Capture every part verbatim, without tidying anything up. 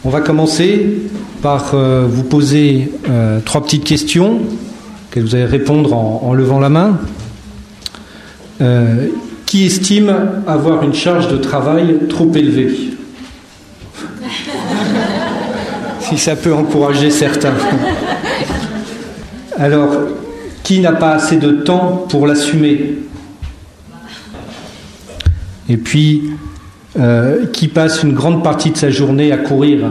On va commencer par euh, vous poser euh, trois petites questions que vous allez répondre en, en levant la main. Euh, qui estime avoir une charge de travail trop élevée? Si ça peut encourager certains. Alors, qui n'a pas assez de temps pour l'assumer? Et puis, euh, qui passe une grande partie de sa journée à courir?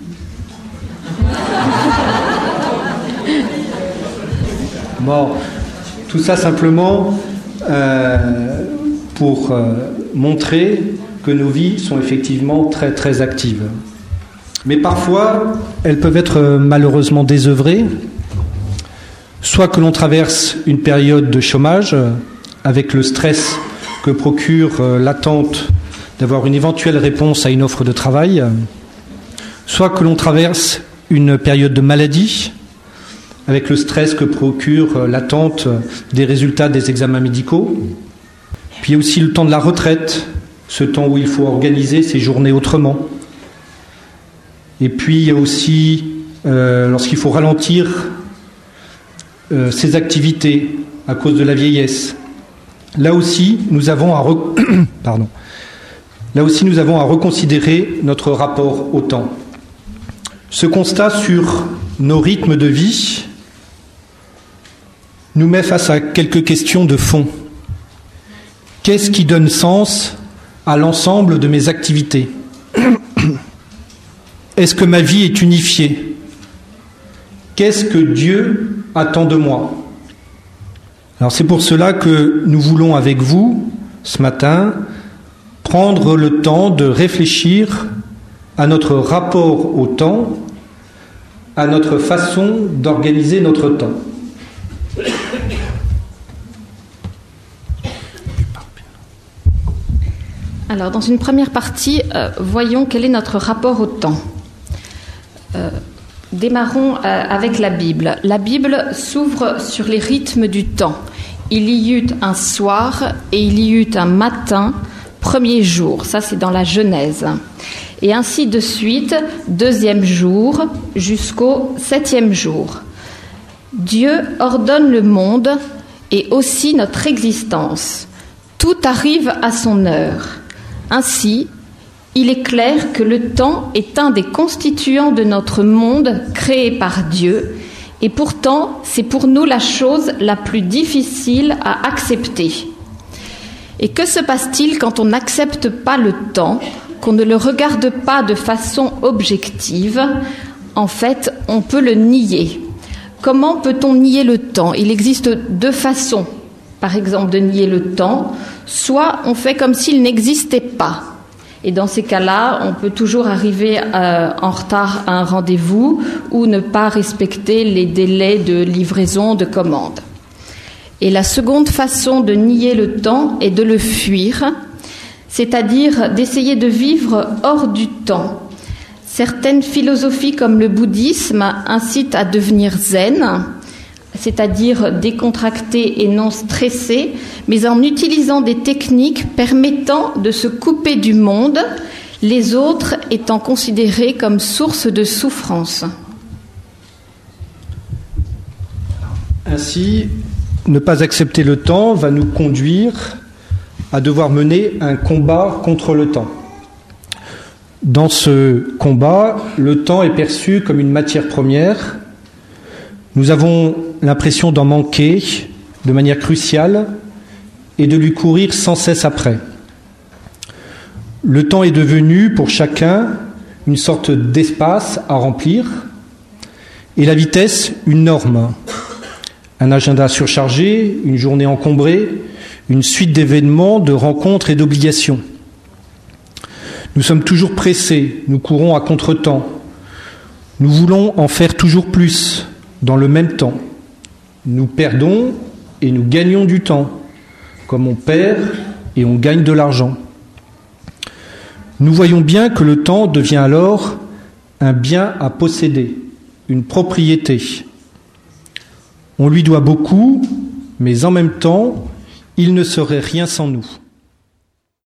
Bon, tout ça simplement euh, pour euh, montrer que nos vies sont effectivement très très actives. Mais parfois, elles peuvent être malheureusement désœuvrées, soit que l'on traverse une période de chômage avec le stress que procure l'attente d'avoir une éventuelle réponse à une offre de travail, soit que l'on traverse une période de maladie avec le stress que procure l'attente des résultats des examens médicaux, puis aussi le temps de la retraite, ce temps où il faut organiser ses journées autrement. Et puis il y a aussi euh, lorsqu'il faut ralentir euh, ses activités à cause de la vieillesse. Là aussi, nous avons à re... Pardon. Là aussi, nous avons à reconsidérer notre rapport au temps. Ce constat sur nos rythmes de vie nous met face à quelques questions de fond. Qu'est-ce qui donne sens à l'ensemble de mes activités? Est-ce que ma vie est unifiée? Qu'est-ce que Dieu attend de moi? Alors c'est pour cela que nous voulons avec vous, ce matin, prendre le temps de réfléchir à notre rapport au temps, à notre façon d'organiser notre temps. Alors, dans une première partie, euh, voyons quel est notre rapport au temps. Euh, démarrons euh, avec la Bible. La Bible s'ouvre sur les rythmes du temps. Il y eut un soir et il y eut un matin, premier jour. Ça, c'est dans la Genèse. Et ainsi de suite, deuxième jour jusqu'au septième jour. Dieu ordonne le monde et aussi notre existence. Tout arrive à son heure. Ainsi, il est clair que le temps est un des constituants de notre monde créé par Dieu, et pourtant, c'est pour nous la chose la plus difficile à accepter. Et que se passe-t-il quand on n'accepte pas le temps, qu'on ne le regarde pas de façon objective? En fait, on peut le nier. Comment peut-on nier le temps? Il existe deux façons, par exemple, de nier le temps. Soit on fait comme s'il n'existait pas. Et dans ces cas-là, on peut toujours arriver euh, en retard à un rendez-vous ou ne pas respecter les délais de livraison de commande. Et la seconde façon de nier le temps est de le fuir, c'est-à-dire d'essayer de vivre hors du temps. Certaines philosophies comme le bouddhisme incitent à devenir zen, c'est-à-dire décontracté et non stressé, mais en utilisant des techniques permettant de se couper du monde, les autres étant considérés comme source de souffrance. Ainsi, ne pas accepter le temps va nous conduire à devoir mener un combat contre le temps. Dans ce combat, le temps est perçu comme une matière première. Nous avons l'impression d'en manquer de manière cruciale et de lui courir sans cesse après. Le temps est devenu pour chacun une sorte d'espace à remplir et la vitesse une norme. Un agenda surchargé, une journée encombrée, une suite d'événements, de rencontres et d'obligations. Nous sommes toujours pressés, nous courons à contre-temps. Nous voulons en faire toujours plus, dans le même temps. Nous perdons et nous gagnons du temps, comme on perd et on gagne de l'argent. Nous voyons bien que le temps devient alors un bien à posséder, une propriété. On lui doit beaucoup, mais en même temps, il ne serait rien sans nous.